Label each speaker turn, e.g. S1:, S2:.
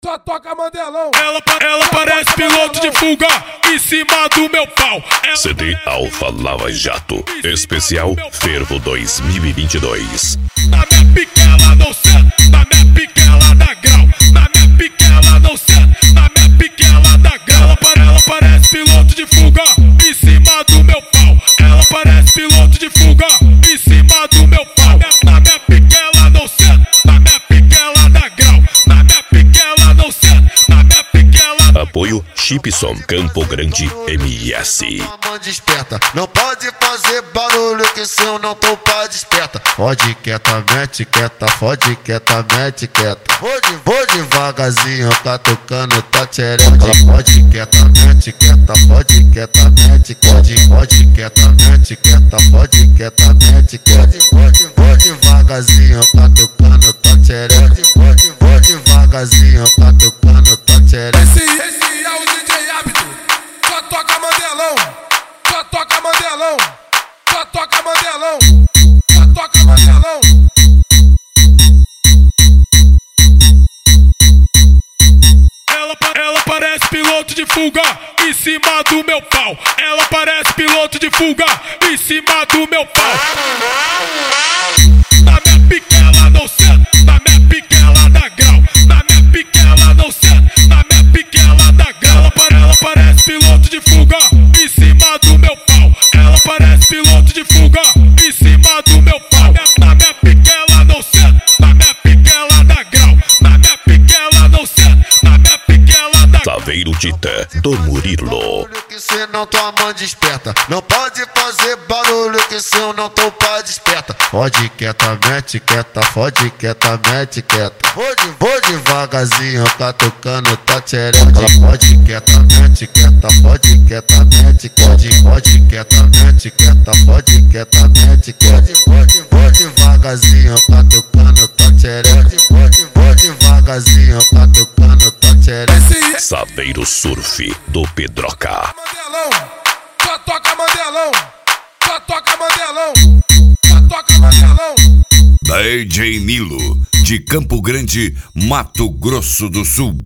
S1: Só toca Mandelão.
S2: Ela parece piloto de fuga em cima do meu pau.
S3: CD Alfa Lava Jato Especial Fervo 2022.
S2: Na minha pique ela não senta, na minha pique ela dá grau. Na minha pique ela não senta, na minha pique ela dá grau. Ela parece piloto de fuga em cima do meu pau. Ela parece piloto de fuga em cima do meu pau. Na minha pique ela não senta, na minha pique ela dá grau. Na minha pique ela não senta, na minha pique ela.
S3: Apoio Chipson Campo Grande MS.
S4: Desperta, não pode fazer barulho que se eu não tô pra desperta. Fode quieta, mete quieta, fode quieta, mete quieta. Vou devagarzinho, catucando tua tchereca. Fode quieta, mete quieta, fode quieta, mete quieta. Fode quieta, mete quieta, fode quieta, mete quieta. Vou devagarzinho, catucando tua tchereca. Vou devagarzinho, catucando tua tchereca.
S1: Esse é o DJ Hábito. Só toca Mandelão. Só toca Mandelão. Só toca Mandelão. Só toca Mandelão.
S2: Ela parece piloto de fuga em cima do meu pau. Ela parece piloto de fuga em cima do meu pau. Na minha pique ela não senta, na minha pique ela dá grau. Na minha pique ela não senta, na minha pique ela dá grau. Ela parece piloto de fuga em cima do meu pau. Ela parece piloto de fuga em cima do meu pau. Na minha pique ela não senta, na minha pique ela dá grau. Na minha pique ela não senta, na minha pique ela dá grau.
S3: Saveiro Tita do Murilo.
S4: Que se não tua mãe desperta, não pode fazer barulho que se eu não tô pra desperta. Fode quieta, mete quieta, fode quieta, mete quieta. Vou devagarzinho, catucando tua tchereca. Fode quieta, mete quieta, fode quieta, mete quieta. Fode quieta, mete quieta, fode quieta, mete quieta. Vou devagarzinho, catucando tua tchereca. Vou devagarzinho, catucando tua tchereca.
S3: Saveiro Surf do Pedroca.
S1: Mandelão. Só toca Mandelão. Só toca Mandelão. Só toca Mandelão.
S5: DJ Nilo, de Campo Grande, Mato Grosso do Sul.